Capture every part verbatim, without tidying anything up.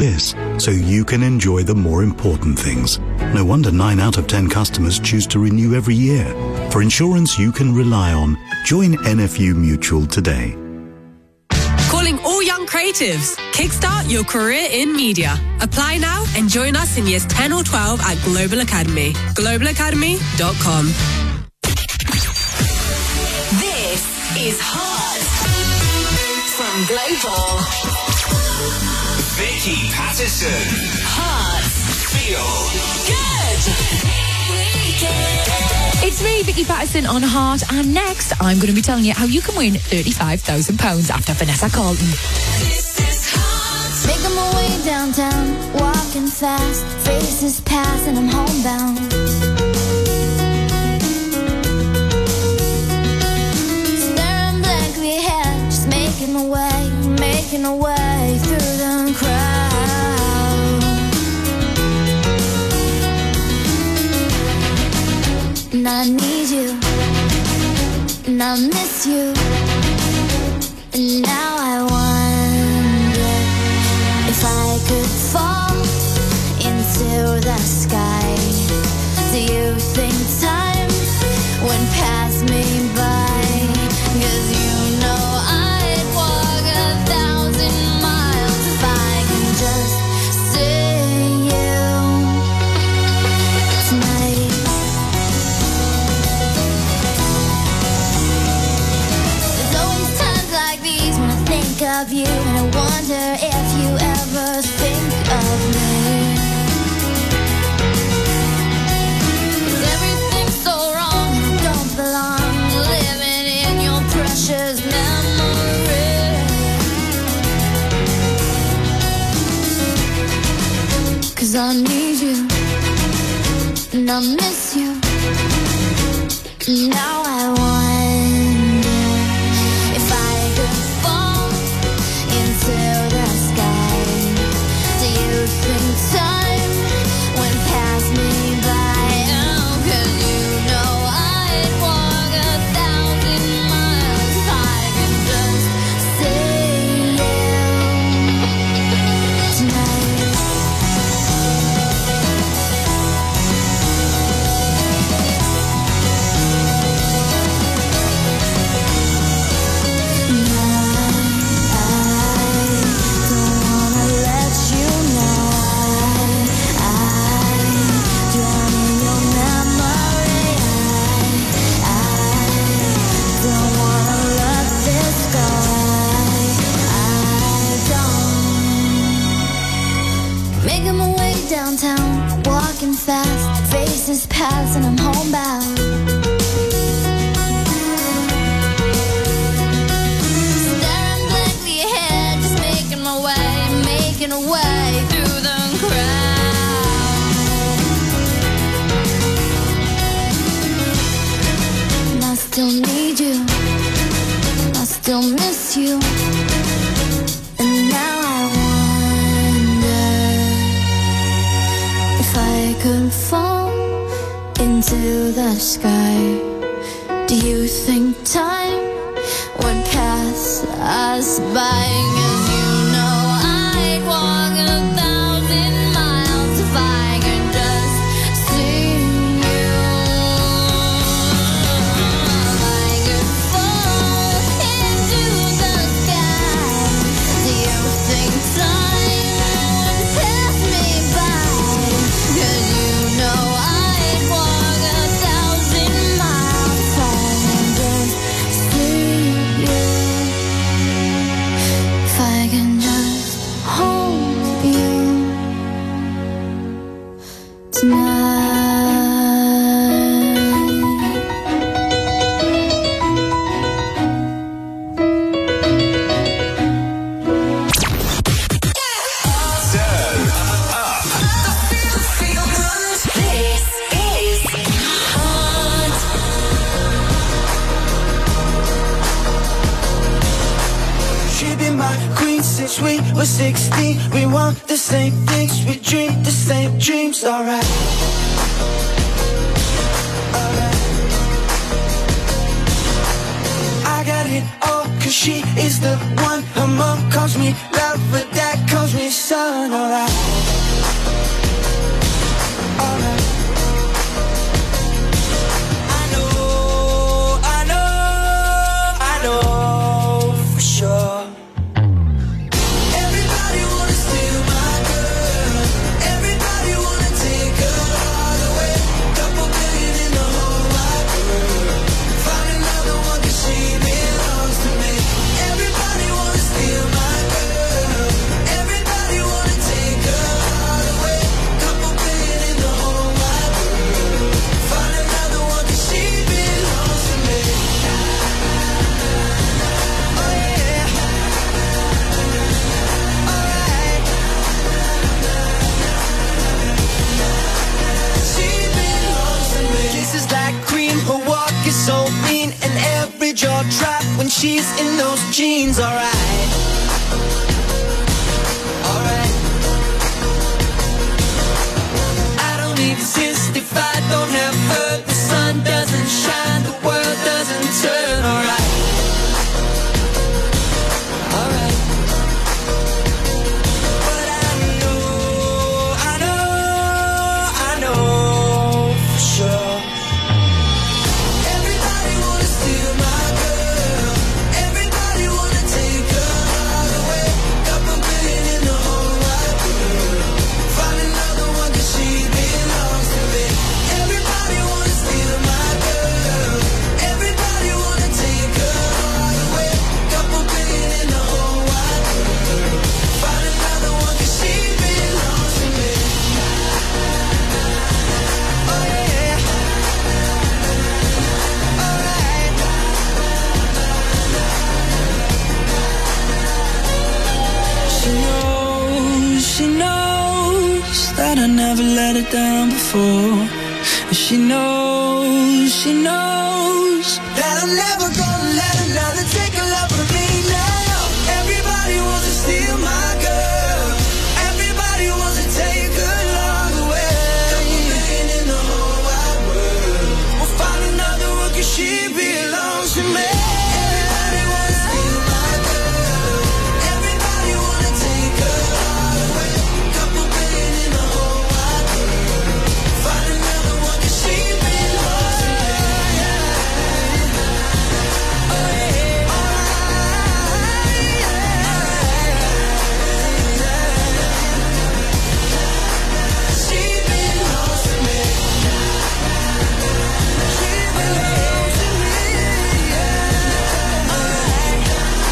this, so you can enjoy the more important things. No wonder nine out of ten customers choose to renew every year. For insurance you can rely on, join N F U Mutual today. Calling all young creatives. Kickstart your career in media. Apply now and join us in years ten or twelve at Global Academy. global academy dot com. This is Hot from Global. Vicky Patterson. Hot. Feel good. It's me, Vicky Patterson, on Heart, and next I'm going to be telling you how you can win thirty-five thousand pounds after Vanessa Carlton. This is Hot. Making my way downtown, walking fast, faces pass and I'm homebound. Staring blankly ahead, just making my way, making my way through the crowd. And I need you, and I miss you, and now I wonder if I could fall into the sky. Do you think time would pass me by? 'Cause you know I'd walk a thousand miles if I can just see you tonight. Of you, and I wonder if you ever think of me. 'Cause everything's so wrong, I don't belong, living in your precious memory. 'Cause I need you, and I miss you, and now I wonder if I could fall into the sky. Do you think time would pass me by? Oh, 'cause you know I'd walk a thousand miles if I could just see you tonight. Making my way downtown, walking fast, faces pass and I'm homebound. Staring blankly ahead, just making my way, making a way through the crowd. And I still need you, I still miss you, and now I wonder if I could fall into the sky. Do you think time would pass us by? 'Cause you know I'd walk a thousand miles if I could just see you. If I could fall into the sky, do you think time would pass me by? 'Cause you know I'd walk a thousand miles if I can just see you. If I can just hold you tonight. Turn up. Feel good. This is Hot. She be my queen since we were sixteen. We want the same things, we dream the same dreams, alright. Alright. I got it all cause she is the one. Her mom calls me love, but dad calls me son. Alright, alright. I know, I know, I know for sure. Everybody wanna steal my girl. Everybody wanna take her all away. Couple billion in the whole wide world. Find another one cause she belongs to me. Everybody wanna steal my girl. Everybody wanna take her all away. Couple billion in the whole wide world. Find another one cause she belongs to me. Oh yeah. Alright. She belongs to me. Kisses like cream, her walk is so mean, and every jaw drop when she's in those jeans. Alright, alright. I don't exist if I don't have her. The sun doesn't shine, the world doesn't turn. Alright, alright. But I know, I know, I know for sure. Everybody wanna steal my girl. Everybody wanna take her all away. Couple billion in the whole wide world. Find another one cause she belongs to me. Everybody wanna steal my girl. Everybody wanna take her all away. Couple billion in the whole wide world. Find another one cause she belongs to me. Oh yeah. Alright. She knows, she knows that I never let her down before. And she knows, she knows that I'm never gonna let another take a love from me now. Everybody wants to steal my girl. Everybody wants to take her love away. Couple billion in the whole wide world. We'll find another one cause she belongs to me. Everybody wants to steal my girl. Everybody wanna take her all away. Couple billion in the whole wide world. Find another one cause she belongs to me. Oh yeah. Alright, yeah. She belongs to me. She belongs to me. Yeah. Alright.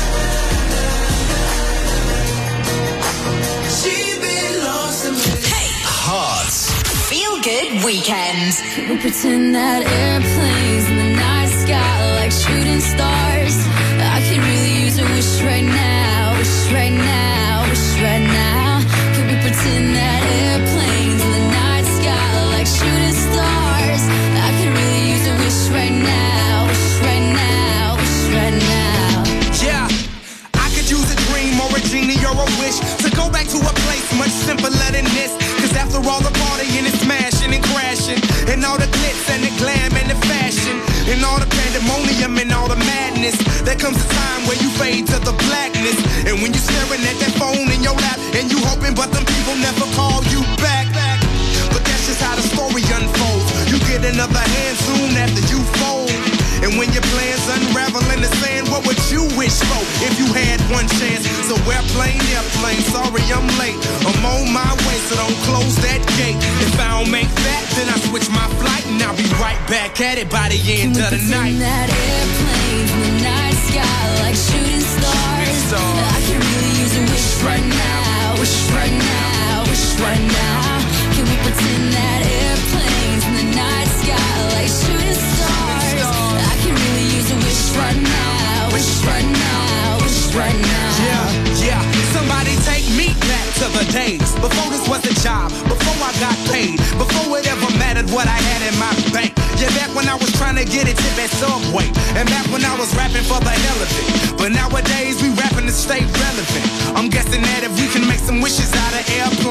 She belongs to me. Hearts. Feel good weekend. We pretend that airplanes in the night sky like shooting stars. I could really use a wish right now, wish right now, wish right now. Could we pretend that airplanes in the night sky like shooting stars? I could really use a wish right now, wish right now, wish right now. Yeah, I could use a dream or a genie or a wish to go back to a place much simpler than this. Cause after all the partying and smashing and crashing, and all the glitz and the glam and the fashion, and all the pandemonium and all the madness, there comes a time where you fade to the blackness. And when you're staring at that phone in your lap, and you hoping but them people never call you back. But that's just how the story unfolds. You get another hand soon after you fold. And when your plans unravel in the sand, what would you wish for if you had one chance? So airplane, airplane, sorry I'm late. I'm on my way, so don't close that gate. If I don't make that, then I switch my flight, and I'll be right back at it by the end of the night. That airplane in the night sky like shooting stars. I can really use a wish right now, wish right now, wish right now. Can we pretend that airplanes in the night sky like shooting stars? I can really use a wish right now, wish right now, wish right now. Yeah, yeah. Somebody take me back to the days before this was a job, before I got paid, before it ever mattered what I had in my bank. Yeah, back when I was trying to get a tip at Subway, and back when I was rapping for the hell of it. But nowadays we rapping to stay relevant. I'm guessing that if we can make some wishes out of airplanes,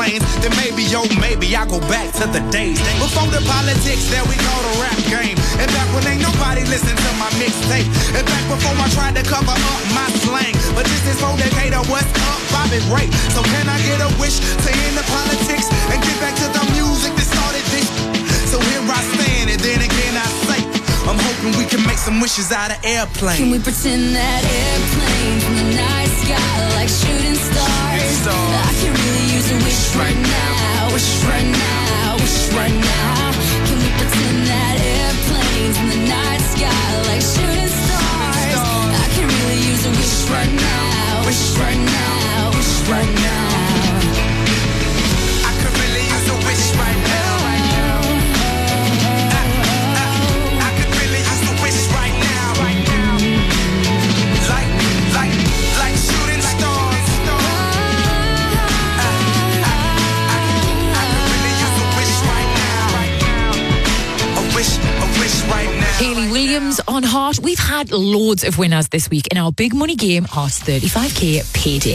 airplanes, then maybe, yo, maybe I go back to the days before the politics that we call the rap game. And back when ain't nobody listened to my mixtape. And back before I tried to cover up my slang. But this is for Decatur, what's up, Bobby Ray? So can I get a wish to end the politics and get back to the music that started this? So here I stand, and then again I say, I'm hoping we can make some wishes out of airplanes. Can we pretend that airplanes in the night sky like shooting stars? I can really use a wish right now, wish right now, wish right now. Can we pretend that airplanes in the night sky like shooting stars? I can really use a wish right now, wish right now, wish right now. I could really use a wish right now. Hayley Williams on Heart. We've had loads of winners this week in our big money game, Heart's thirty-five K Payday.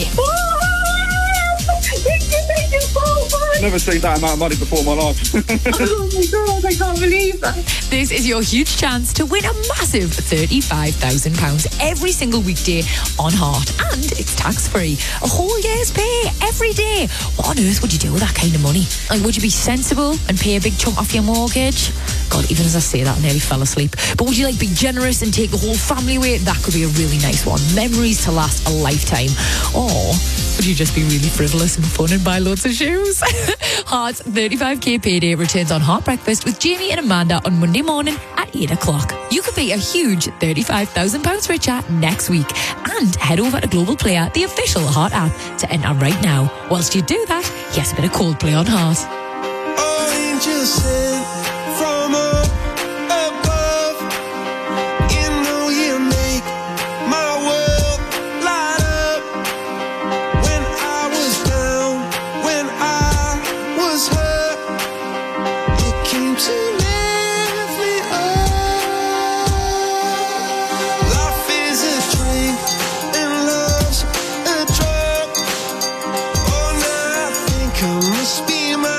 Never seen that amount of money before in my life. Oh my God, I can't believe that. This is your huge chance to win a massive thirty-five thousand pounds every single weekday on Heart. And it's tax-free. A whole year's pay every day. What on earth would you do with that kind of money? Like, would you be sensible and pay a big chunk off your mortgage? God, even as I say that, I nearly fell asleep. But would you, like, be generous and take the whole family away? That could be a really nice one. Memories to last a lifetime. Or would you just be really frivolous and fun and buy loads of shoes? Heart's thirty-five K Payday returns on Heart Breakfast with Jamie and Amanda on Monday morning at eight o'clock. You could be a huge thirty-five thousand pounds richer next week. And head over to Global Player, the official Heart app, to enter right now. Whilst you do that, here's a bit of Coldplay on Heart. Oh, angels sent from up above. You know you make my world light up. When I was down, when I was hurt, you came to lift me up. Life is a drink and love's a drug. Oh, now I think I must be mine.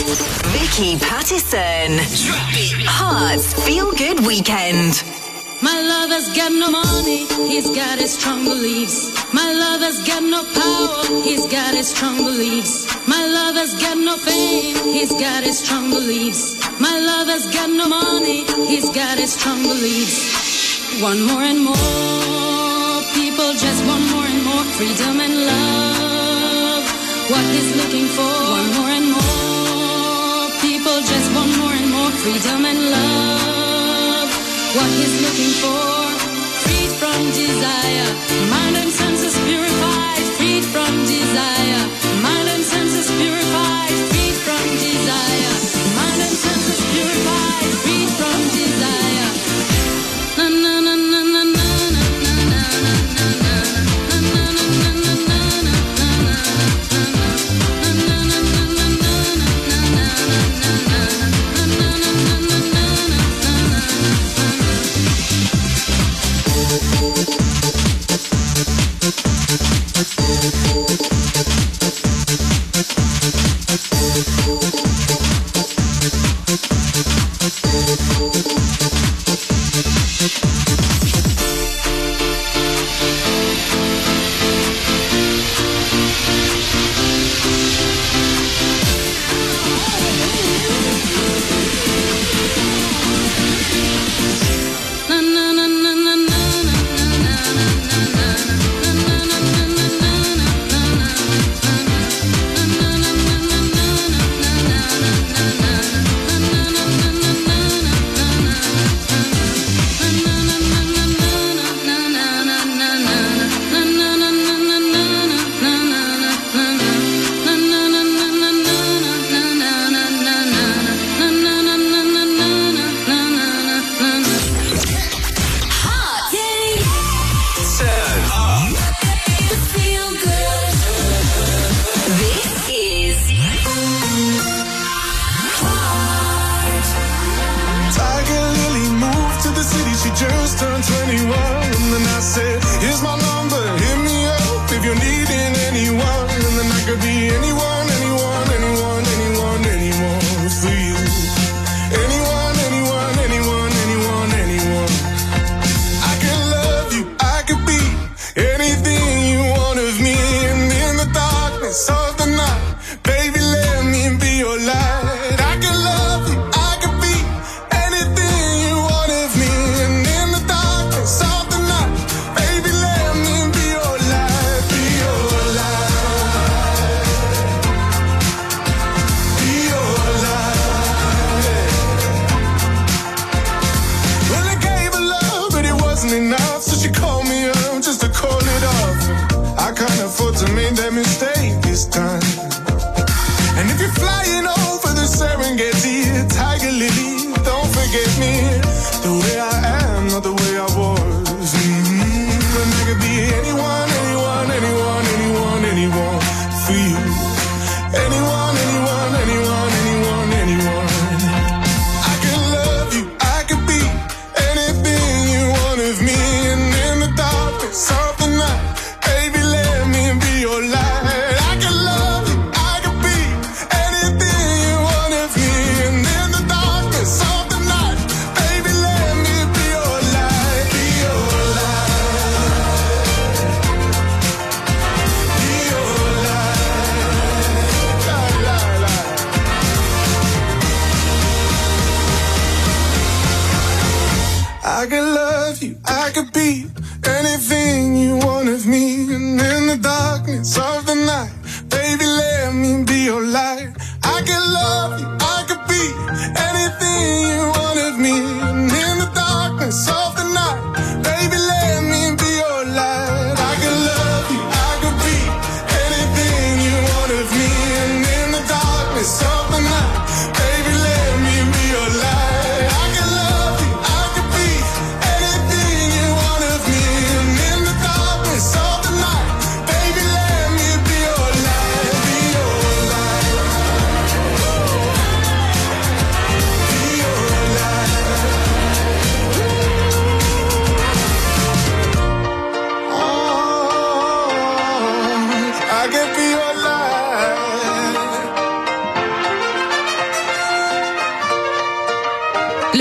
Vicky Pattison. Hearts Feel Good Weekend. My lover's got no money, he's got his strong beliefs. My lover's got no power, he's got his strong beliefs. My lover's got no fame, he's got his strong beliefs. My lover's got no money, he's got his strong beliefs. One more and more, people just want more and more freedom and love. What he's looking for, one more and more, people just want more and more freedom and love. What he's looking for, freed from desire, mind and senses purified, freed from desire, mind and senses purified, freed from desire, mind and senses purified, freed from desire. Na na na na na na na na na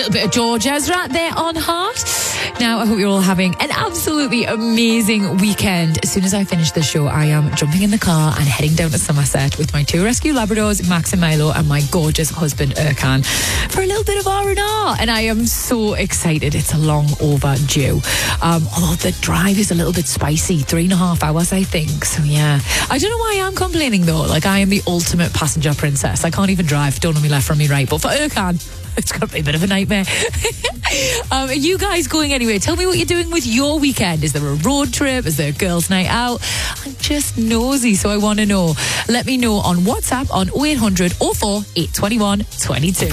little bit of George Ezra there on Heart. Now, I hope you're all having an absolutely amazing weekend. As soon as I finish the show, I am jumping in the car and heading down to Somerset with my two rescue Labradors, Max and Milo, and my gorgeous husband, Erkan, for a little bit of R and R. And I am so excited. It's a long overdue. Um, although the drive is a little bit spicy. Three and a half hours, I think. So, yeah. I don't know why I'm complaining, though. Like, I am the ultimate passenger princess. I can't even drive. Don't know me left from me right. But for Erkan, it's going to be a bit of a nightmare. um, are you guys going anywhere? Tell me what you're doing with your weekend. Is there a road trip? Is there a girls' night out? I'm just nosy, so I want to know. Let me know on WhatsApp on oh eight hundred oh four eight two one two two.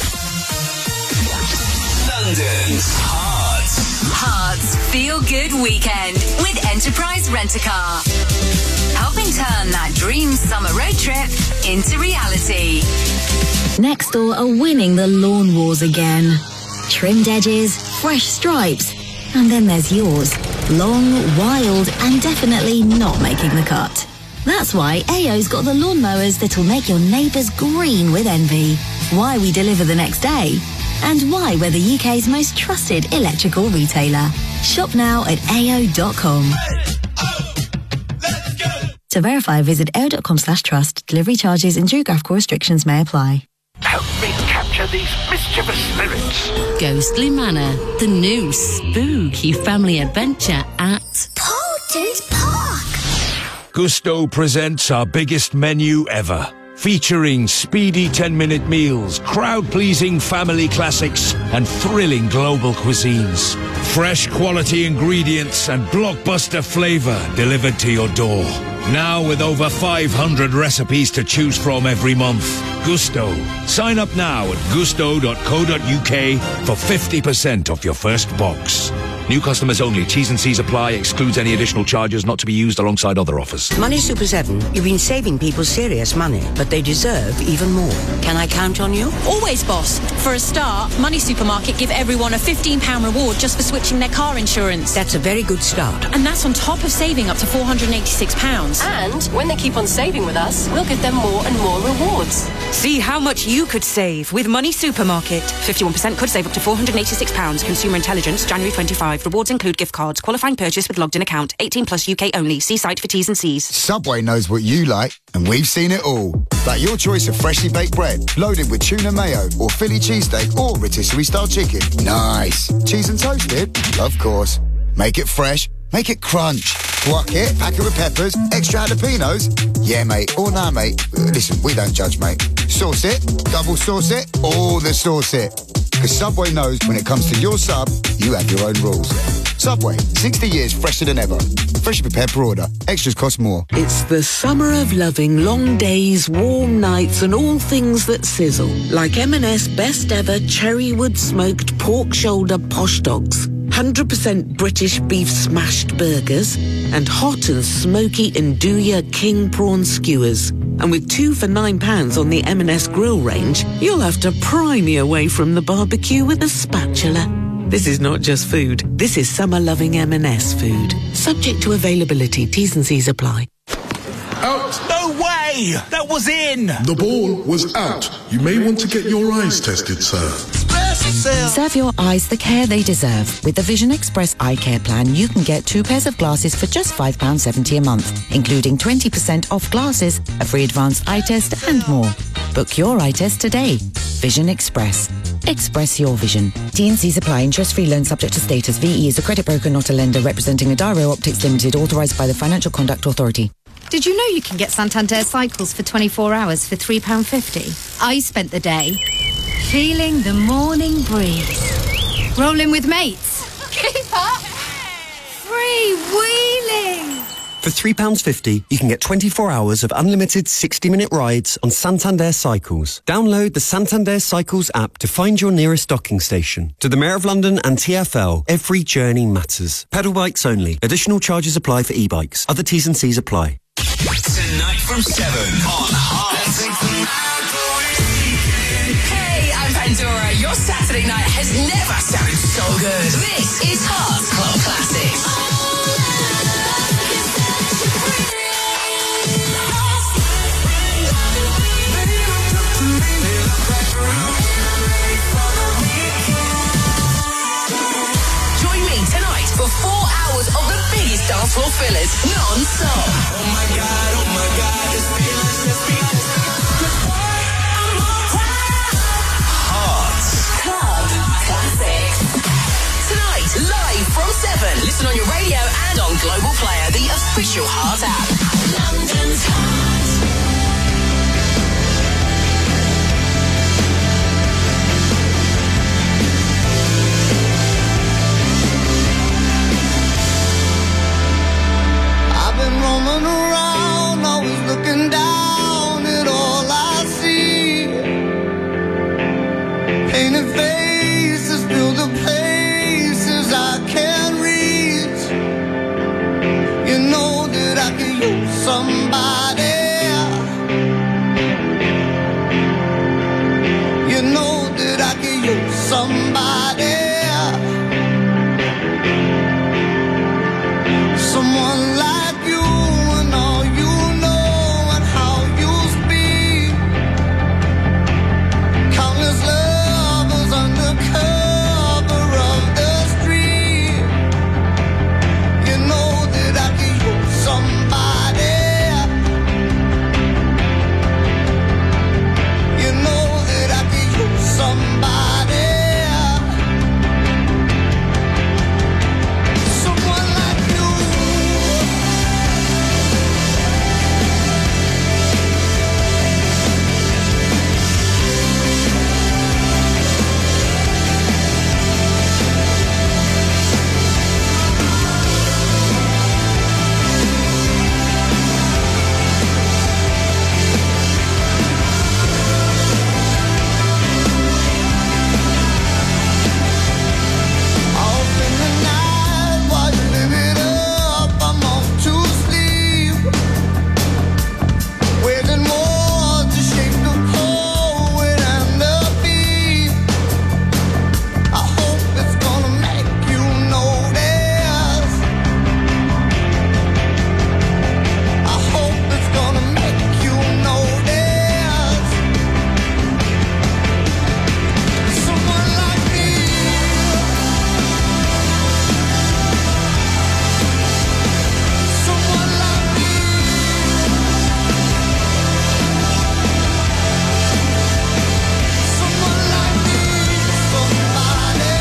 London's Hearts. Hearts Feel Good Weekend with Enterprise Rent-A-Car. Helping turn that dream summer road trip into reality. Next door are winning the lawn wars again. Trimmed edges, fresh stripes, and then there's yours. Long, wild, and definitely not making the cut. That's why A O's got the lawnmowers that'll make your neighbours green with envy. Why we deliver the next day. And why we're the U K's most trusted electrical retailer. Shop now at A O dot com. To verify, visit A O dot com slash trust. Delivery charges and geographical restrictions may apply. Help me capture these mischievous spirits. Ghostly Manor, the new spooky family adventure at Poulton's Park. Gusto presents our biggest menu ever, featuring speedy ten-minute meals, crowd-pleasing family classics, and thrilling global cuisines. Fresh quality ingredients and blockbuster flavor delivered to your door. Now with over five hundred recipes to choose from every month. Gusto. Sign up now at gusto dot co dot uk for fifty percent off your first box. New customers only. T's and C's apply. Excludes any additional charges not to be used alongside other offers. Money Super seven, you've been saving people serious money, but they deserve even more. Can I count on you? Always, boss. For a start, Money Supermarket give everyone a fifteen pounds reward just for switching their car insurance. That's a very good start. And that's on top of saving up to four hundred eighty-six pounds. And when they keep on saving with us, we'll give them more and more rewards. See how much you could save with Money Supermarket. fifty-one percent could save up to four hundred eighty-six pounds. Consumer Intelligence, January twenty-fifth. Rewards include gift cards. Qualifying purchase with logged in account. eighteen plus U K only. See site for T's and C's. Subway knows what you like, and we've seen it all. Like your choice of freshly baked bread, loaded with tuna mayo, or Philly cheesesteak, or rotisserie style chicken. Nice. Cheese and toasted? Of course. Make it fresh. Make it crunch. Guac it, pack it with peppers, extra jalapenos. Yeah, mate. Or nah, mate. Listen, we don't judge, mate. Sauce it, double sauce it, all the sauce it. Because Subway knows when it comes to your sub, you have your own rules. Subway, sixty years fresher than ever. Freshly prepared per order. Extras cost more. It's the summer of loving long days, warm nights, and all things that sizzle. Like M and S best ever cherrywood smoked pork shoulder posh dogs. one hundred percent British beef smashed burgers, and hot and smoky Nduja king prawn skewers. And with two for nine pounds on the M and S grill range, you'll have to pry me away from the barbecue with a spatula. This is not just food. This is summer-loving M and S food. Subject to availability. T's and C's apply. Out! No way! That was in! The ball was out. You may want to get your eyes tested, sir. Serve your eyes the care they deserve. With the Vision Express Eye Care Plan, you can get two pairs of glasses for just five pounds seventy a month, including twenty percent off glasses, a free advanced eye test, and more. Book your eye test today. Vision Express. Express your vision. T and C's apply. Interest-free loan subject to status. V E is a credit broker, not a lender, representing Adaro Optics Limited, authorised by the Financial Conduct Authority. Did you know you can get Santander Cycles for twenty-four hours for three pounds fifty? I spent the day feeling the morning breeze. Rolling with mates. Keep up. Free-wheeling. For three pounds fifty, you can get twenty-four hours of unlimited sixty-minute rides on Santander Cycles. Download the Santander Cycles app to find your nearest docking station. To the Mayor of London and T F L, every journey matters. Pedal bikes only. Additional charges apply for e-bikes. Other T's and C's apply. Tonight from seven on Heart. Hey, I'm Pandora. Your Saturday night has never sounded so good. This is Heart Club Classics. Thrillers non-stop. Oh my God, oh my God, this feeling's just feeling's Hearts Club Classics. Tonight, live from seven. Listen on your radio and on Global Player, the official Heart app. London's Heart. I've been roaming around, always looking down at all I see. Painted faces fill the places I can't reach. You know that I can use somebody. You know that I can use somebody. Someone like you and all you know and how you speak. Countless lovers under cover of the street. You know that I can use somebody. You know that I can use somebody. Someone like you. Off in the night while you live it up, I'm off to sleep. Waiting more to shape the poet and the beat. I hope it's gonna make you notice. I hope it's gonna make you notice. Someone like me. Someone like me. Someone like me. Somebody.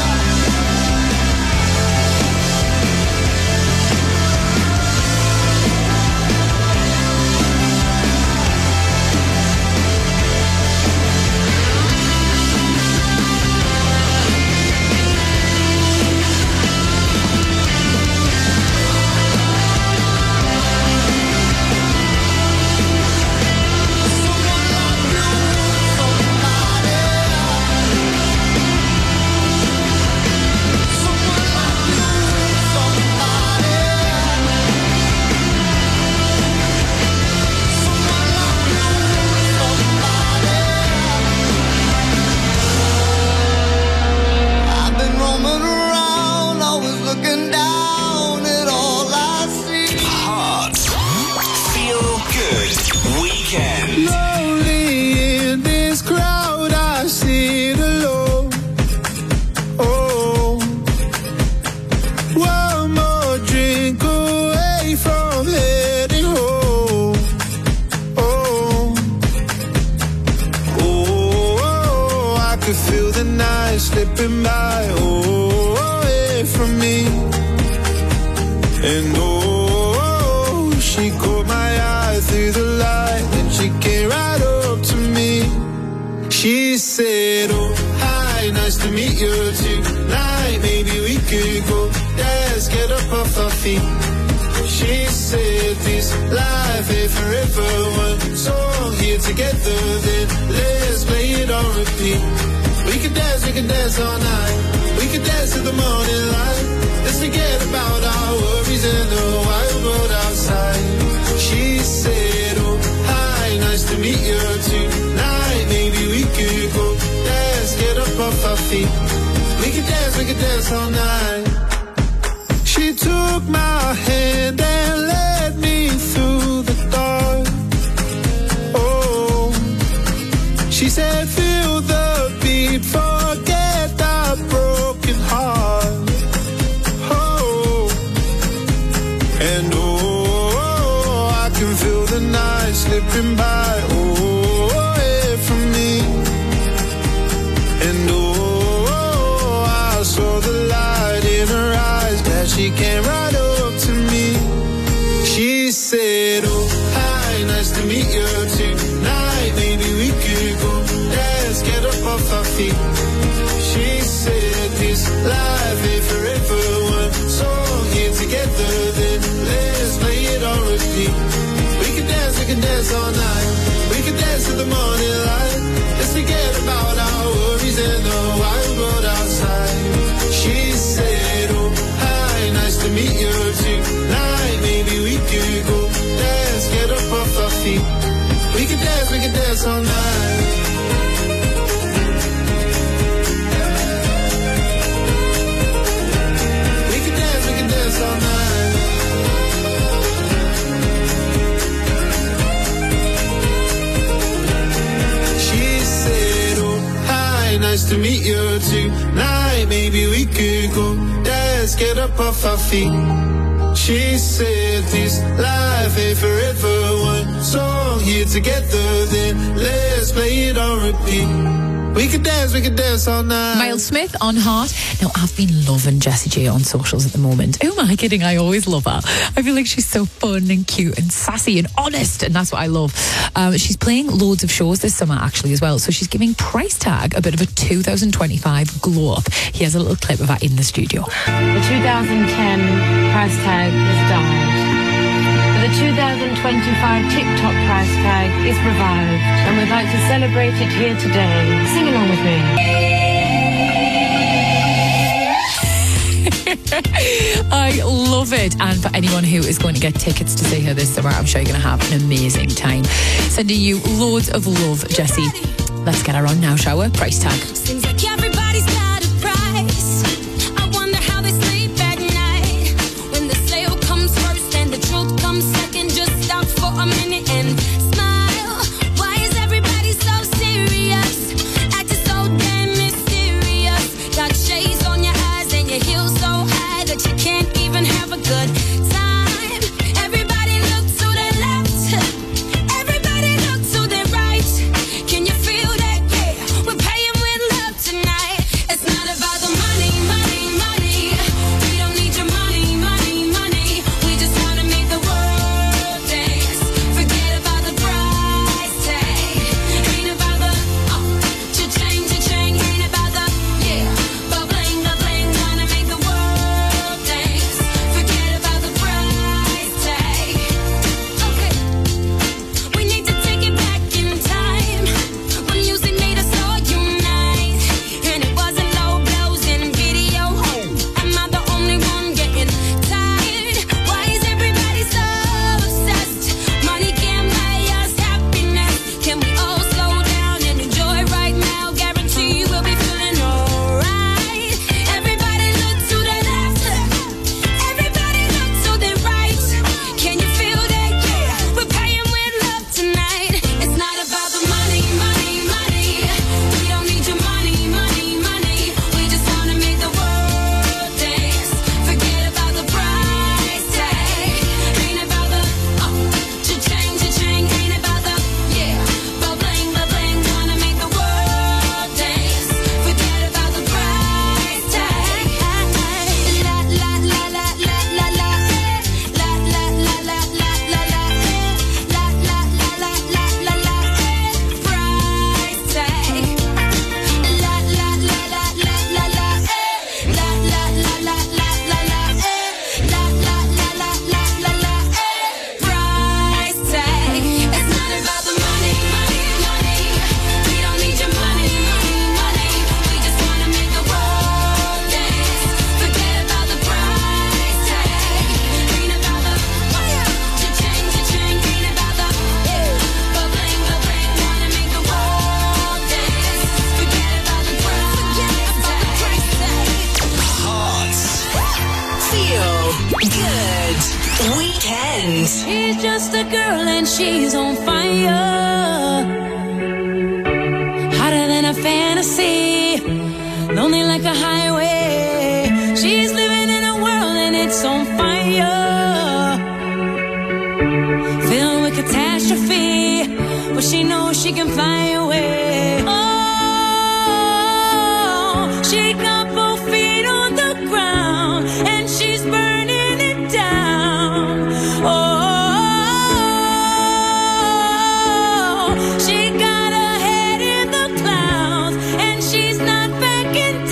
I've been roaming around, always looking down at all I see. Heart. Feel Good Weekend. Lonely in this crowd, I sit alone. Oh, one more drink away from heading home. Oh, oh, I could feel the night slipping by. Oh, away from me. And oh, she caught my eye through the light, and she came right up to me. She said, oh, hi, nice to meet you tonight. Maybe we could go dance, get up off our feet. She said, this life ain't forever. One song here together, then let's play it on repeat. We could dance, we could dance all night. We could dance to the morning light. Let's forget about our worries and the wild world outside. She said, oh, hi, nice to meet you tonight. Maybe we could go dance, get up off our feet. We could dance, we could dance all night. She took my hand and led me through the dark. Oh, she said, feel the beat, forget that broken heart. Oh, and all night. We could dance to the morning light. Let's forget about our worries in the wide world outside. She said, oh, hi, nice to meet you tonight. Maybe we could go dance, get up off our feet. We could dance, we could dance all night. We could dance, we could dance all night. She said, oh, hi, nice to meet you tonight. Maybe we could go dance, get up off our feet. She said this life ain't forever. One song here together, then let's play it on repeat. We could dance, we could dance all night. Miles Smith on Heart. Now, I've been loving Jessie J on socials at the moment. Who am I kidding? I always love her. I feel like she's so fun and cute and sassy and honest, and that's what I love. Um, she's playing loads of shows this summer, actually, as well. So she's giving Price Tag a bit of a two thousand twenty-five glow up. Here's a little clip of her in the studio. The two thousand ten Price Tag has died. The two thousand twenty-five TikTok price tag is revived, and we'd like to celebrate it here today. Sing along with me. I love it. And for anyone who is going to get tickets to see her this summer, I'm sure you're going to have an amazing time. Sending you loads of love, Jessie. Let's get her on now, shall we? Price Tag. Seems like everybody's got a price. I wonder how they sleep at night when the sale comes first and the truth comes second. Just stop for a minute and smile. Why is everybody so serious? Acting so damn mysterious. Got shades on your eyes and your heels so high that you can't even have a good time. Everybody look to their left. Everybody look to their right. Can you feel that? Yeah, we're paying with love tonight. It's not about the money, money, money. We don't need your money, money, money. We just wanna make the world dance. Forget about the price tag. Ain't about the oh, cha-ching, cha-ching. Ain't about the yeah, but bling, the bling. Wanna make the world dance. Forget about the price tag. Okay, we need to take it back in time when music made us all unite, and it wasn't low blows in video. Am I the only one getting tired? Why is everybody so obsessed? Money can't buy us happiness. Can we all slow down and enjoy right now? Guarantee we'll be feeling alright. Everybody look to the left. Everybody look to the right. Can you feel that? Yeah, we're paying with love tonight. It's not about the money, money, money. We don't need your money, money, money. We just wanna make the world dance. Forget about the price tag. Ain't about the oh, cha-ching, cha-ching. Ain't about the yeah, but bling, but bling. Wanna make the world dance. Forget about the price tag. La la la la la la la. La la la la la la la. La la la la la la la. Price tag. La la la la la la la. La la la la la la la. La la la la la la la. Price tag. It's not about the money, money, money. We don't need your money, money, money. We just wanna make the world dance. Forget about the price tag. Ain't about the cha-ching, cha-ching. Ain't about the but bling, but bling. Wanna make the world dance. Forget about the price tag. Hearts. Feel good. Weekend. She's just a girl and she's on fire. Hotter than a fantasy. Lonely like a highway. She's living in a world and it's on fire. Filled with catastrophe. But she knows she can fly away. Oh, she got both feet on the ground and she's burning it down. Oh, she got her head in the clouds and she's not backing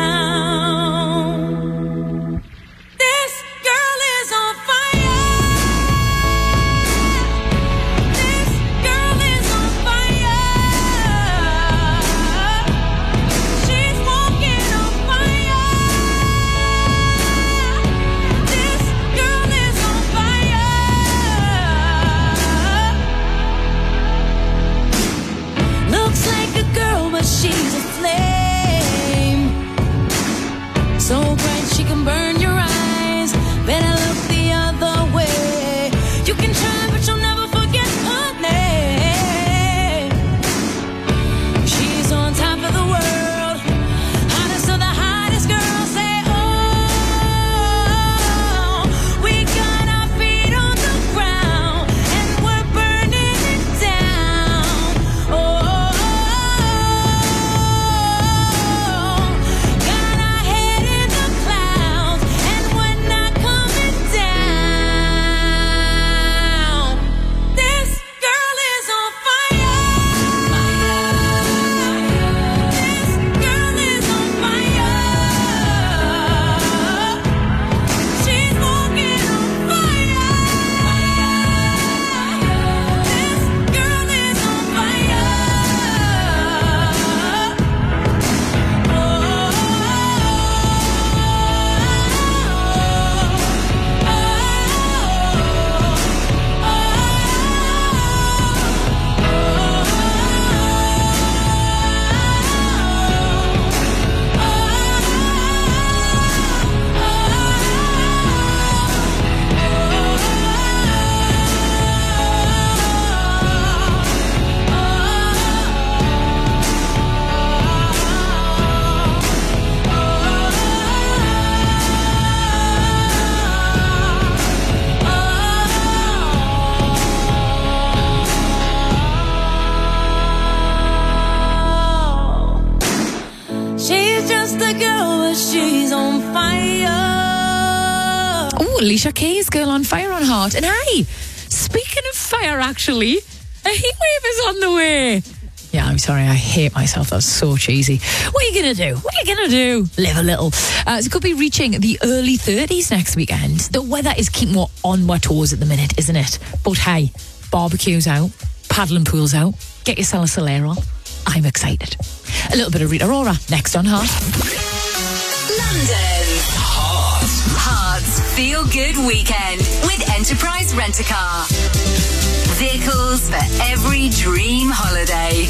down. This girl is on fire. This the girl, but she's on fire. Oh, Alicia Keys, Girl on Fire on Heart. And hey, speaking of fire, actually, a heatwave is on the way. Yeah, I'm sorry, I hate myself. That's so cheesy. What are you going to do? What are you going to do? Live a little. Uh, so it could be reaching the early thirties next weekend. The weather is keeping us on our toes at the minute, isn't it? But hey, barbecues out, paddling pools out, get yourself a Solero. I'm excited. A little bit of Rita Ora next on Heart. London. Heart. Heart's Feel Good Weekend with Enterprise Rent-A-Car. Vehicles for every dream holiday.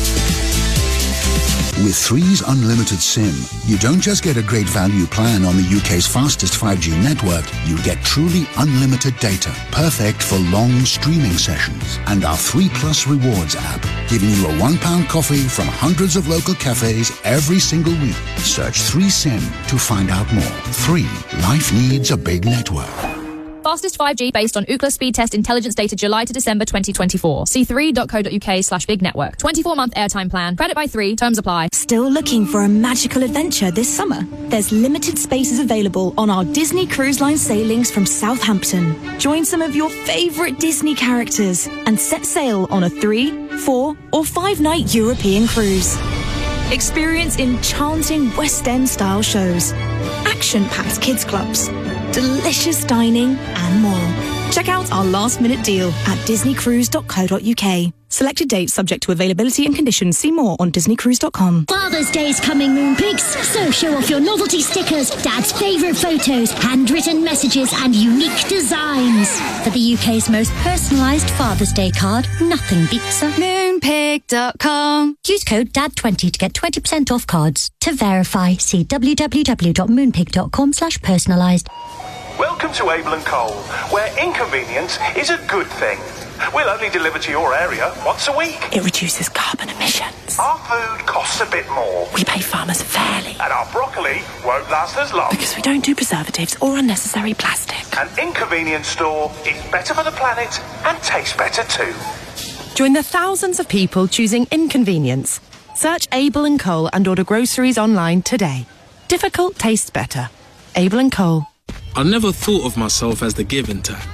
With Three's Unlimited SIM, you don't just get a great value plan on the U K's fastest five G network, you get truly unlimited data, perfect for long streaming sessions. And our three Plus Rewards app, giving you a one pound coffee from hundreds of local cafes every single week. Search three SIM to find out more. Three, life needs a big network. Fastest five G based on Ookla speed test intelligence data July to December twenty twenty-four. See three.co.uk slash big network. twenty-four month airtime plan. Credit by three. Terms apply. Still looking for a magical adventure this summer? There's limited spaces available on our Disney Cruise Line sailings from Southampton. Join some of your favourite Disney characters and set sail on a three, four or five night European cruise. Experience enchanting West End style shows, action-packed kids clubs, delicious dining and more. Check out our last minute deal at disney cruise dot co dot uk. Selected dates subject to availability and conditions. See more on disney cruise dot com. Father's Day's coming, Moonpigs. So show off your novelty stickers, Dad's favourite photos, handwritten messages and unique designs. For the U K's most personalised Father's Day card, nothing beats a moonpig dot com. Use code dad twenty to get twenty percent off cards. To verify, see w w w dot moonpig dot com slash personalised. Welcome to Abel and Cole, where inconvenience is a good thing. We'll only deliver to your area once a week. It reduces carbon emissions. Our food costs a bit more. We pay farmers fairly. And our broccoli won't last as long. Because we don't do preservatives or unnecessary plastic. An inconvenience store is better for the planet and tastes better too. Join the thousands of people choosing inconvenience. Search Abel and Cole and order groceries online today. Difficult tastes better. Abel and Cole. I never thought of myself as the giving type.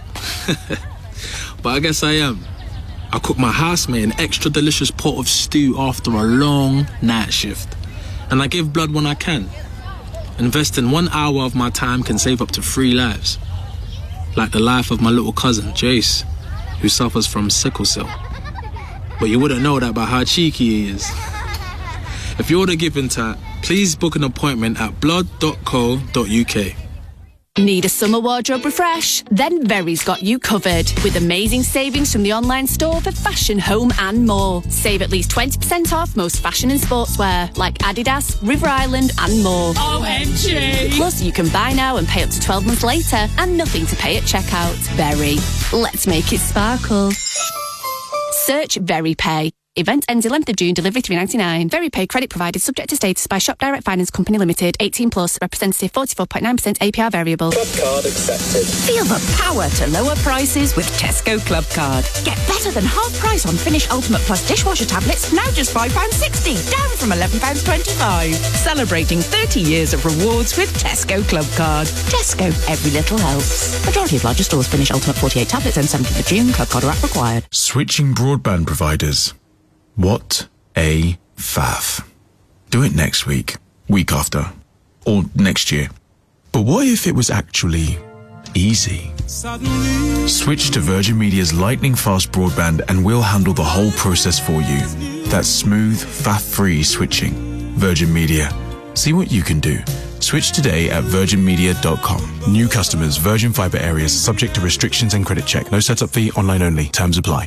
But I guess I am. I cook my housemate an extra delicious pot of stew after a long night shift. And I give blood when I can. Investing one hour of my time can save up to three lives. Like the life of my little cousin, Jace, who suffers from sickle cell. But you wouldn't know that by how cheeky he is. If you're the giving type, please book an appointment at blood dot co dot uk. Need a summer wardrobe refresh? Then Very's got you covered with amazing savings from the online store for fashion, home and more. Save at least twenty percent off most fashion and sportswear like Adidas, River Island and more. O M G! Plus you can buy now and pay up to twelve months later and nothing to pay at checkout. Very. Let's make it sparkle. Search VeryPay. Event ends eleventh of June, delivery three ninety-nine. VeryPay credit provided subject to status by Shop Direct Finance Company Limited. eighteen plus, representative forty-four point nine percent A P R variable. Club card accepted. Feel the power to lower prices with Tesco Club Card. Get better than half price on Finish Ultimate Plus dishwasher tablets, now just five pounds sixty, down from eleven pounds twenty-five. Celebrating thirty years of rewards with Tesco Club Card. Tesco, every little helps. Majority of larger stores Finish Ultimate forty-eight tablets and seventeenth of June. Club Card app required. Switching broadband providers. What a faff. Do it next week, week after, or next year. But what if it was actually easy? Switch to Virgin Media's lightning fast broadband and we'll handle the whole process for you. That's smooth, faff-free switching. Virgin Media. See what you can do. Switch today at virgin media dot com. New customers, Virgin Fibre areas, subject to restrictions and credit check. No setup fee, online only. Terms apply.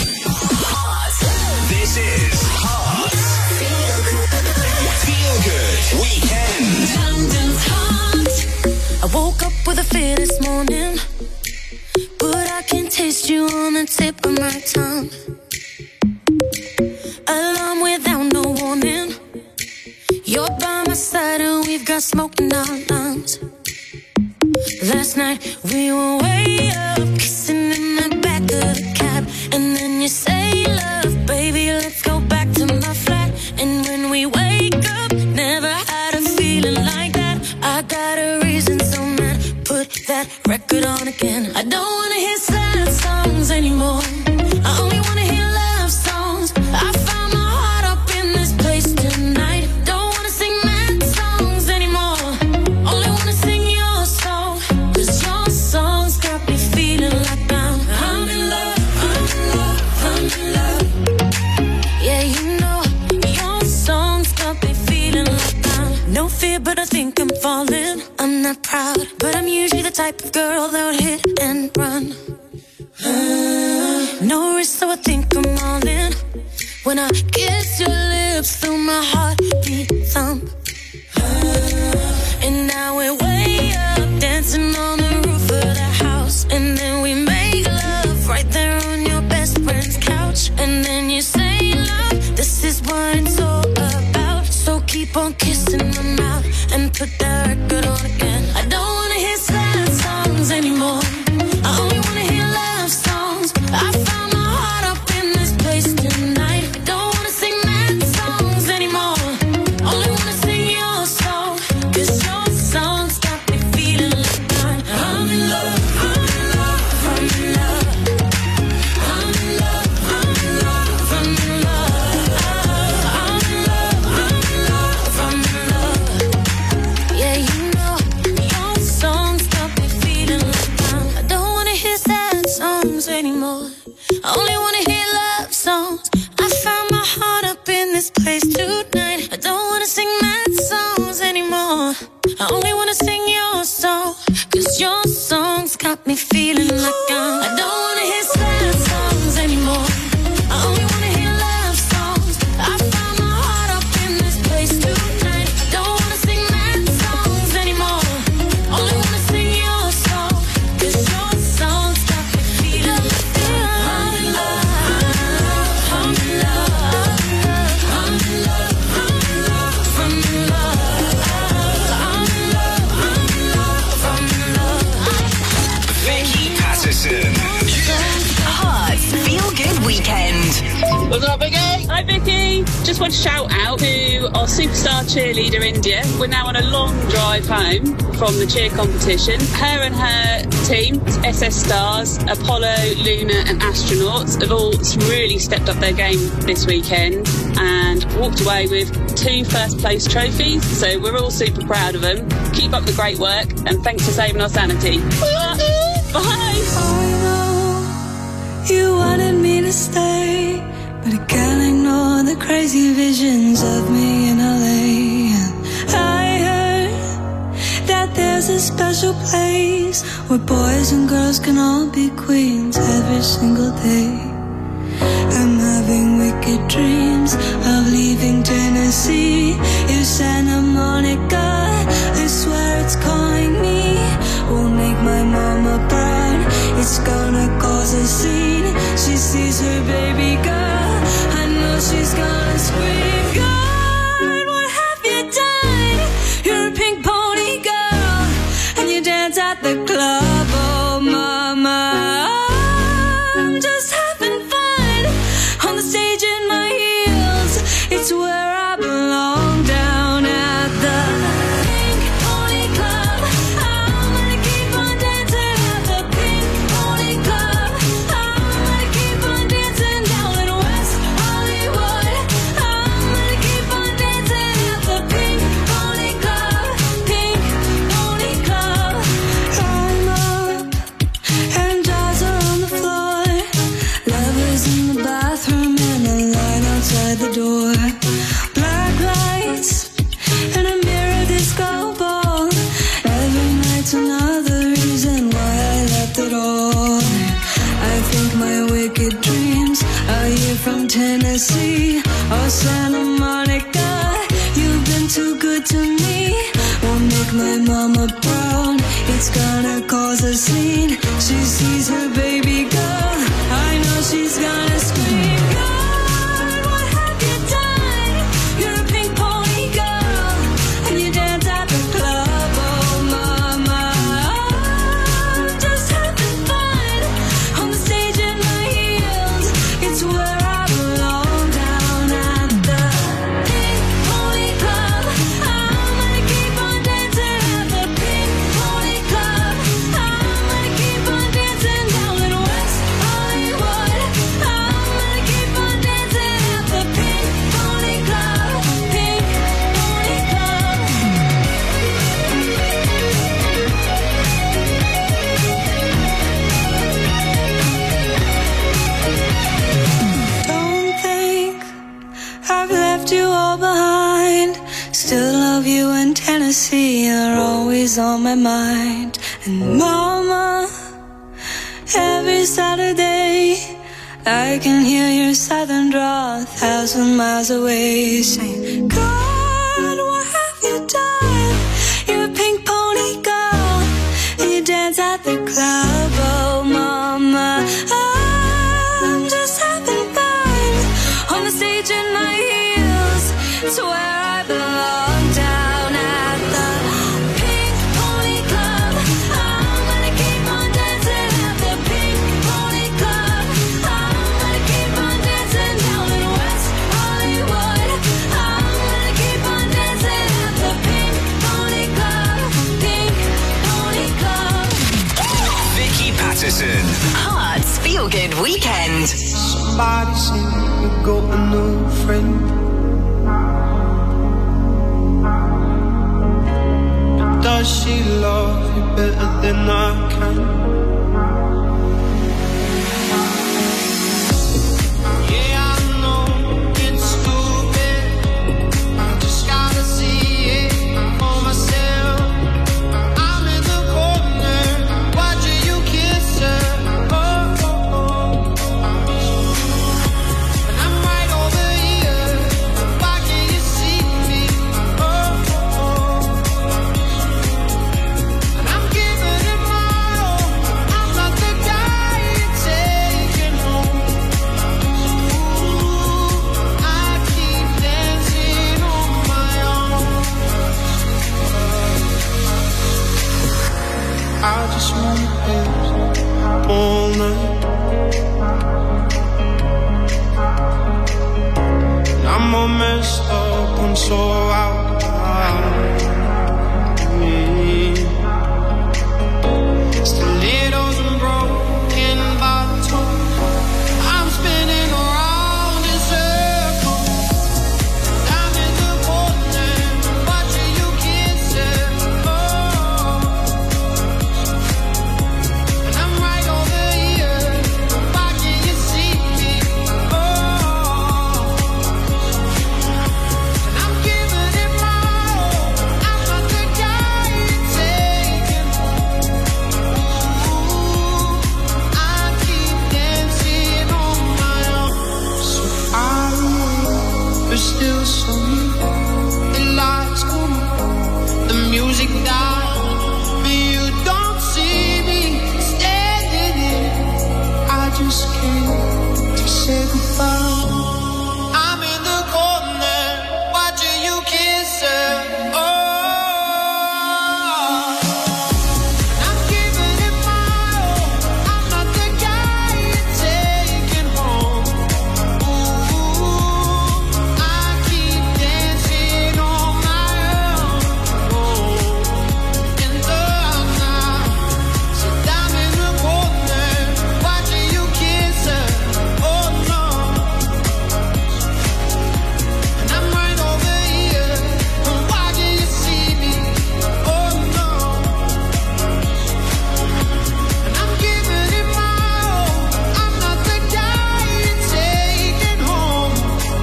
This is Heart. Feel Good Weekend. I woke up with a fear this morning, but I can taste you on the tip of my tongue. Alarm without no warning. You're by my side and we've got smoke in our lungs. Last night we were way up, kissing in the back of the cab, and then you say, love, baby, let's go back to my flat. And when we wake up, never had a feeling like record on again. I don't wanna hear sad songs anymore. I only wanna hear love songs. I found my heart up in this place tonight. Don't wanna sing mad songs anymore. Only wanna sing your song. Cause your songs got me feeling like I'm I'm in love, I'm in love, I'm in love. Yeah, you know, your songs got me feeling like I'm no fear, but I think I'm falling. I'm not proud, but I'm usually the type of girl that would hit and run. Uh, no risk, so I think I'm all in. When I kiss your lips through my heartbeat thump. Uh, and now we're way up, dancing on the roof of the house. And then we make love right there on your best friend's couch. And then you say, love, this is what it's all about. So keep on kissing my mouth and put that record on again. I don't wanna hear sad songs anymore. I only wanna hear love songs. I found my heart up in this place tonight. I don't wanna sing mad songs anymore. Only wanna sing your song. Cause your songs got me feeling like I'm I'm in love, I'm in love, I'm in love. I'm in love, I'm in love, I'm in love. I'm in love, I'm in love, I'm in love. Yeah, you know, your songs got me feeling like I'm I don't wanna hear sad songs anymore. I only wanna hear love songs. I found my heart up in this place tonight. I don't wanna sing mad songs anymore. I only wanna sing your song. Cause your songs got me feeling like I'm I don't wanna hear sad songs anymore. I only wanna hear love songs. I found my heart up in this place tonight. I don't wanna sing mad songs anymore. Only wanna sing your song. Cause your songs got me feeling like I'm in love. I'm in love. I'm in love. I'm in love. I'm in love. I'm in love. I'm in love. I'm in love. Vicky Patterson. Hearts Feel Good Weekend. What's up, Vicky? Hi, Vicky. Just want to shout out to our superstar cheerleader, India. We're now on a long drive home from the cheer competition. Her and her team, S S Stars, Apollo, Luna and Astronauts, have all really stepped up their game this weekend and walked away with two first place trophies. So we're all super proud of them. Keep up the great work and thanks for saving our sanity. Bye. Bye. You wanted me to stay, but I can't ignore the crazy visions of me in L A. I heard that there's a special place where boys and girls can all be queens every single day. I'm having wicked dreams of leaving Tennessee. If Santa Monica, I swear it's calling me, won't make my mama proud. It's gonna cause a scene. She sees her baby girl, I know she's gonna scream. God, what have you done? You're a pink pony girl, and you dance at the club. Oh mama, I'm just having fun on the stage in my heels. It's where I belong, down at the Pink Pony Club. I'm gonna keep on dancing at the Pink Pony Club. I'm gonna keep on dancing down in West Hollywood. I'm gonna keep on dancing at the Pink Pony Club. Pink Pony Club. I'm up and jaws are on the floor. Lovers in the bathroom and a line outside the door. Black lights and a mirror disco ball. Every night's another reason why I left it all. I think my wicked dreams are here from Tennessee or Santa Monica. You've been too good to me, won't make my mama proud. It's gonna cause a scene. She sees her baby girl, I know she's gonna scream. God, what have you done? You're a pink pony girl, and you dance at the club. Oh mama, I'm just having fun on the stage in my heels. It's where I belong, down at the Pink Pony Club. I'm gonna keep on dancing at the Pink Pony Club. I'm still love you in Tennessee. You're always on my mind. And mama, every Saturday I can hear your southern drawl a thousand miles away, saying, God, what have you done? You're a pink pony girl, you dance at the club. Oh mama, I'm just having fun on the stage in my heels. It's where I belong, down at the Pink Pony Club. I'm gonna keep on dancing at the Pink Pony Club. I'm gonna keep on dancing down in West Hollywood. I'm gonna keep on dancing at the Pink Pony Club. Pink Pony Club. Vicky Patterson. Hearts Feel Good Weekend. Somebody say you got a new friend. Does she love you better than I can? Yeah, I know it's stupid. I just gotta see it for myself. I'm in the corner watching you kiss her. Oh, oh, oh. And I'm right over here. Why can't you see me? Oh, oh, oh. I'm giving it my all. I'm not the guy you're taking home. Ooh, I keep dancing on my own. I just wanna dance all night. And I'm all messed up and so out of me. Stilettos and broken bottles. I'm spinning around in circles. I'm in the corner watching you kiss her. Oh, and I'm right over here. Why can't you see me? Oh, and I'm giving it my all. I'm not the guy you're taking home. Ooh, I keep dancing on my own. So far away, but still so near. The lights come on, the music dies, but you don't see me standing here. I just came to say goodbye. I'm in the corner watching you kiss her. Oh, I'm giving it my all. I'm not the guy you're taking home. Ooh, I keep dancing on my own. In the night, so I'm in the corner watching you kiss her. Oh no, and I'm right over here. And why can't you see me? Oh no, and I'm giving it my all. I'm not the guy you're taking home.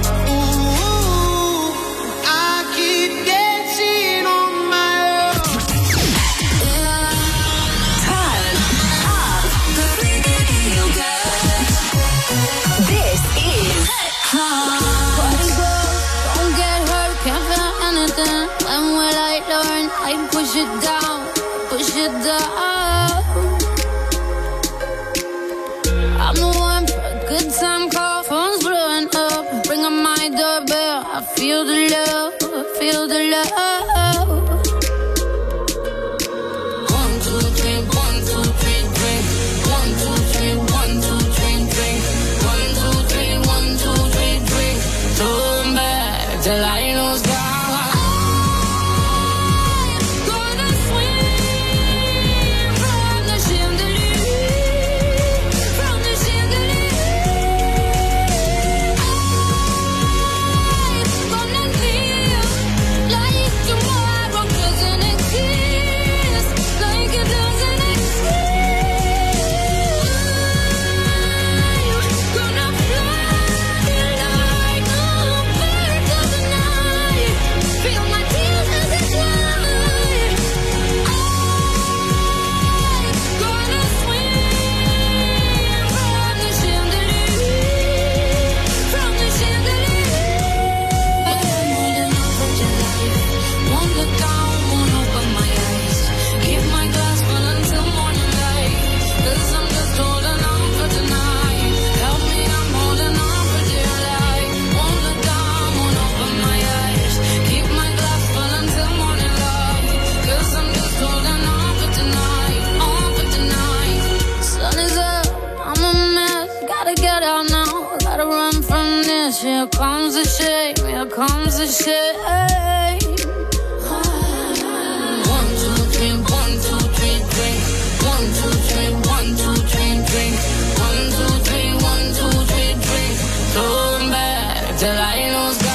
Ooh, I keep dancing on my own. Turn up. Feel good. This is Don't get hurt, can't feel anything. When will I learn? I push it down, push it down. I'm the one for a good time call. Phone's blowing up. Bring up my doorbell. I feel the love, I feel the love. One, two, three, one, two, three, drink. One, two, three, one, two, three, drink. One, two, three, one, two, three, drink. Turn back till I lose God. Gonna swim from the chandelier, from the chandelier. I'm gonna live like tomorrow doesn't exist, like it doesn't exist. Gonna fly like a bird of the night. shame, here comes the shame. One, two, three, one, two, three, drink. One, two, three, one, two, three, drink. One, two, three, one, two, three, drink. Going back till I know it's gone.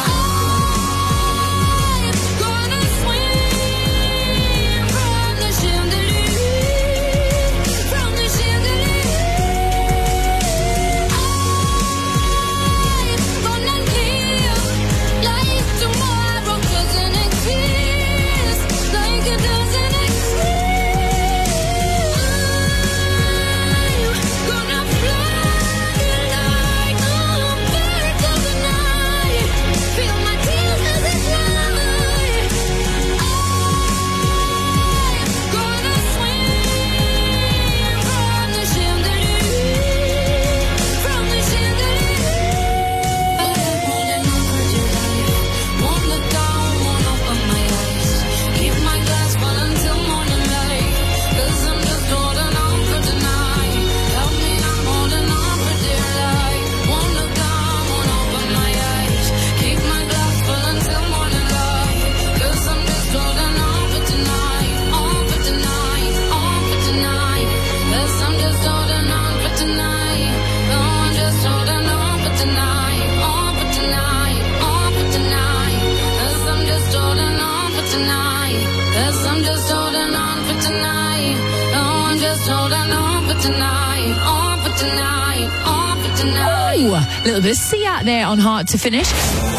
A little bit of Sia there on Heart to finish.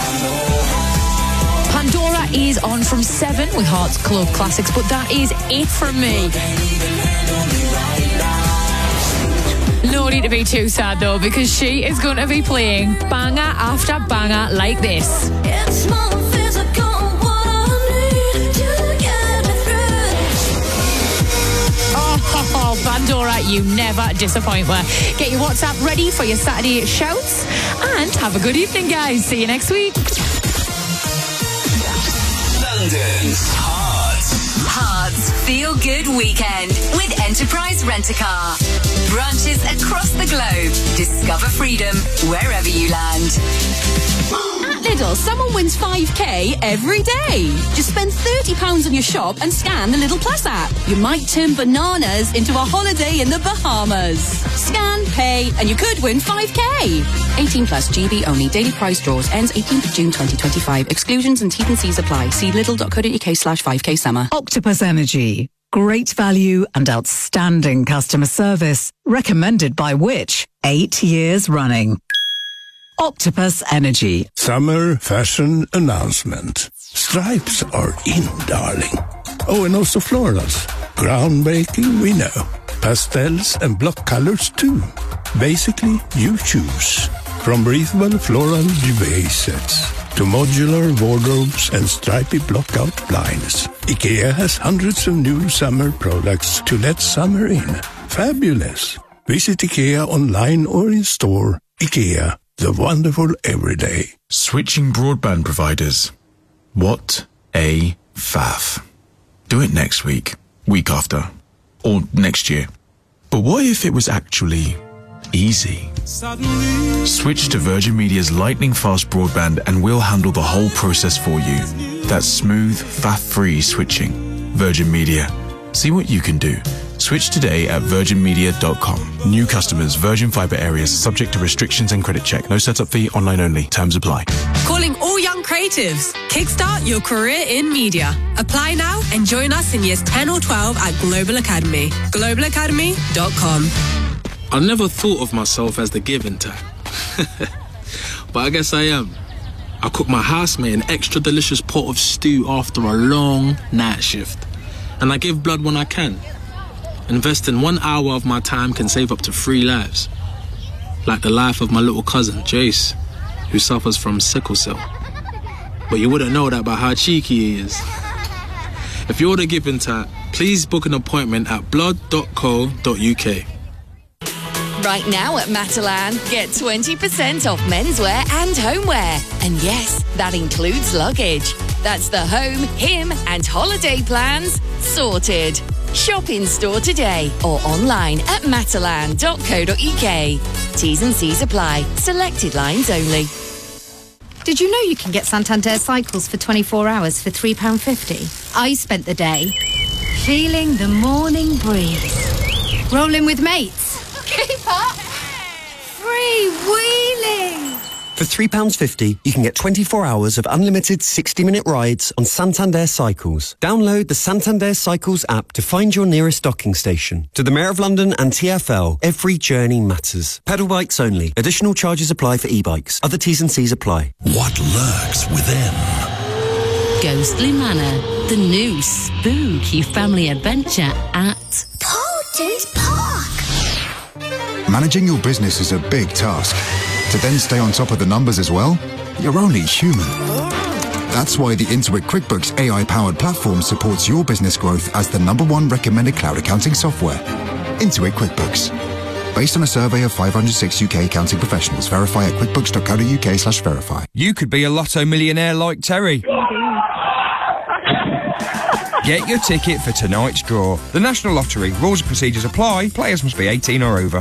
Pandora is on from seven with Heart's Club Classics, but that is it from me. No need to be too sad though, because she is going to be playing banger after banger like this. It's more physical, what I need to get me through. Oh, Pandora, you never disappoint. Well, get your WhatsApp ready for your Saturday shouts and have a good evening, guys. See you next week. London's Hearts. Hearts Feel Good Weekend with Enterprise Rent-A-Car. Branches across the globe. Discover freedom wherever you land. At Lidl, someone wins five K every day. Just spend thirty pounds on your shop and scan the Lidl Plus app. You might turn bananas into a holiday in the Bahamas. Scan, pay, and you could win five K. eighteen plus, G B only. Daily prize draws. Ends eighteenth of June twenty twenty-five. Exclusions and T's and C's apply. See lidl.co.uk slash 5k summer. Octopus Energy. Great value and outstanding customer service. Recommended by Which? Eight years running. Octopus Energy. Summer fashion announcement. Stripes are in, darling. Oh, and also florals. Groundbreaking, we know. Pastels and block colors too. Basically, you choose. From breathable floral duvet sets to modular wardrobes and stripy block-out blinds, IKEA has hundreds of new summer products to let summer in. Fabulous. Visit IKEA online or in store. IKEA, the wonderful everyday. Switching broadband providers. What a faff. Do it next week, week after, or next year. But what if it was actually easy? Switch to Virgin Media's lightning-fast broadband and we'll handle the whole process for you. That's smooth, faff-free switching. Virgin Media. See what you can do. Switch today at virgin media dot com. New customers, Virgin Fibre areas, subject to restrictions and credit check. No setup fee, online only. Terms apply. Calling all young creatives. Kickstart your career in media. Apply now and join us in years ten or twelve at Global Academy. global academy dot com. I never thought of myself as the giving type. But I guess I am. I cook my housemate an extra delicious pot of stew after a long night shift. And I give blood when I can. Investing one hour of my time can save up to three lives. Like the life of my little cousin, Jace, who suffers from sickle cell. But you wouldn't know that by how cheeky he is. If you're the giving type, please book an appointment at blood dot co dot uk. Right now at Matalan, get twenty percent off menswear and homeware. And yes, that includes luggage. That's the home, him and holiday plans sorted. Shop in store today or online at matalan dot co dot uk. T's and C's apply. Selected lines only. Did you know you can get Santander cycles for twenty-four hours for three pounds fifty? I spent the day feeling the morning breeze. Rolling with mates. Keep up. Free-wheeling. For three pounds fifty, you can get twenty-four hours of unlimited sixty-minute rides on Santander Cycles. Download the Santander Cycles app to find your nearest docking station. To the Mayor of London and T F L, every journey matters. Pedal bikes only. Additional charges apply for e-bikes. Other T's and C's apply. What lurks within? Ghostly Manor, the new spooky family adventure at Porter's Park. Managing your business is a big task. To then stay on top of the numbers as well? You're only human. That's why the Intuit QuickBooks A I-powered platform supports your business growth as the number one recommended cloud accounting software. Intuit QuickBooks. Based on a survey of five hundred six U K accounting professionals, verify at quickbooks dot co dot uk slash verify. You could be a lotto millionaire like Terry. Get your ticket for tonight's draw. The National Lottery. Rules and procedures apply. Players must be eighteen or over.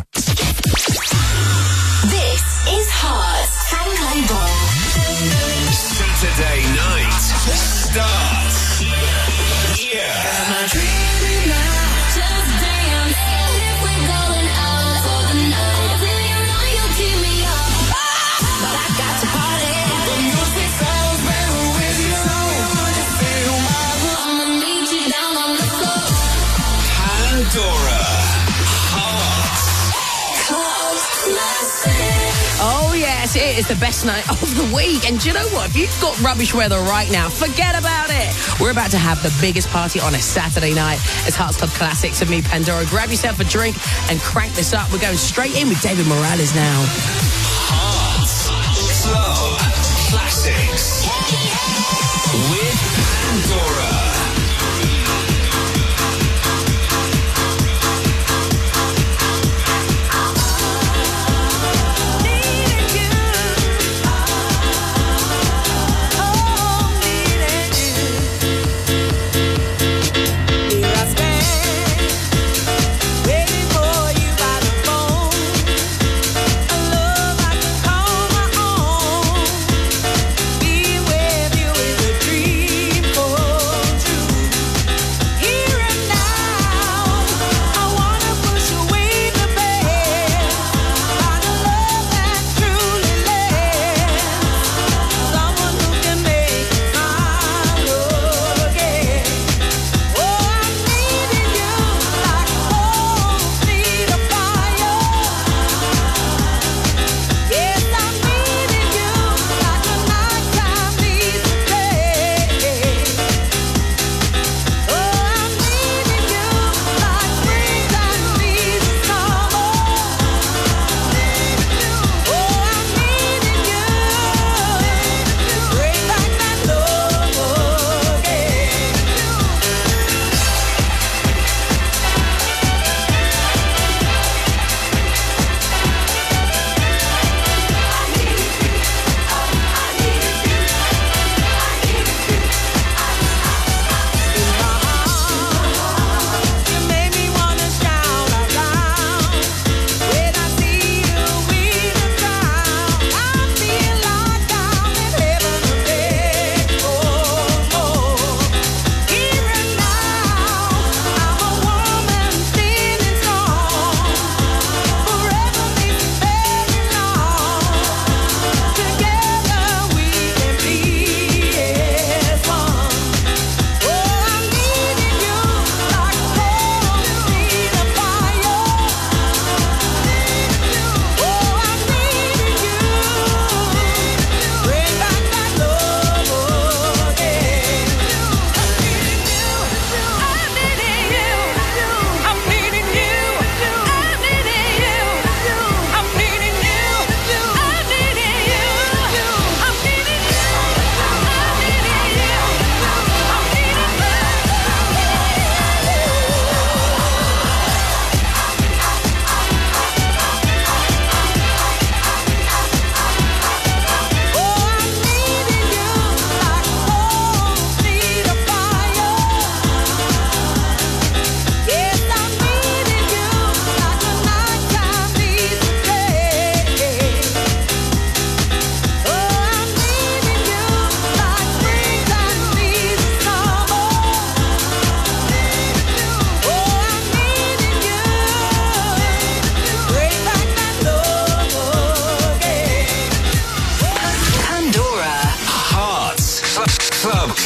Saturday night starts here. Am I dreaming now? Just dance. If we're going out for the night, then you know you'll keep me up. But I got to party. The music sounds better with you. So you feel my love. I'ma meet you down on the floor. Pandora. Hot. Club Classic. Oh, yes, it is the best night of the week. And do you know what? If you've got rubbish weather right now, forget about it. We're about to have the biggest party on a Saturday night. It's Hearts Club Classics and me, Pandora. Grab yourself a drink and crank this up. We're going straight in with David Morales now. Hearts Club Classics with Pandora. Waiting for you by the phone. A love like a call.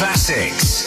Classics.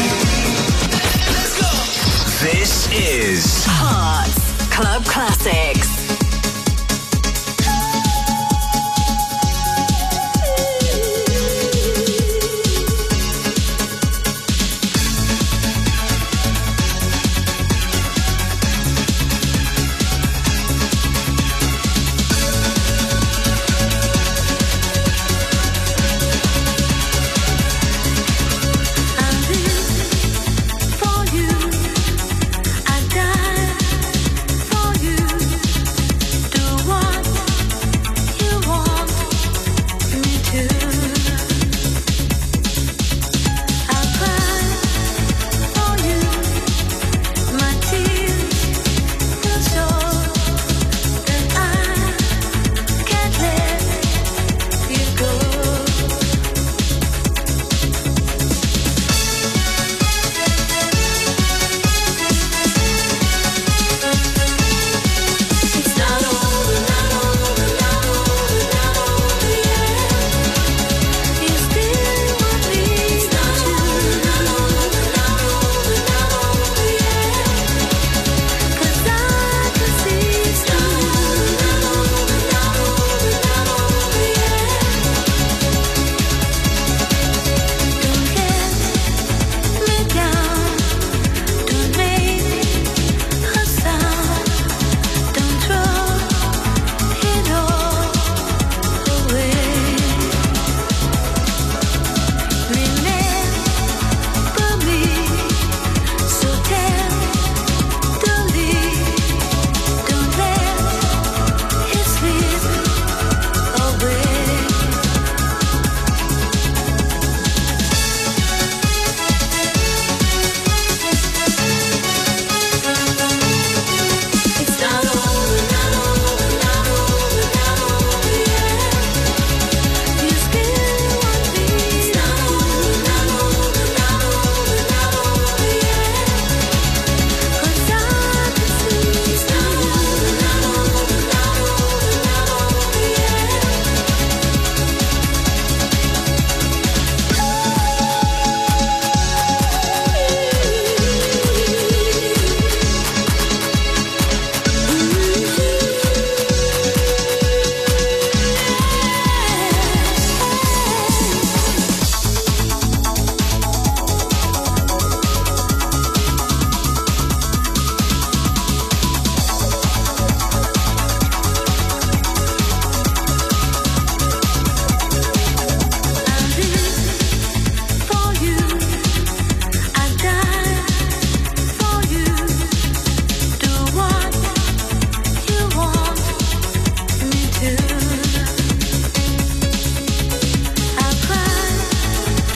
This is Hearts Club Classic.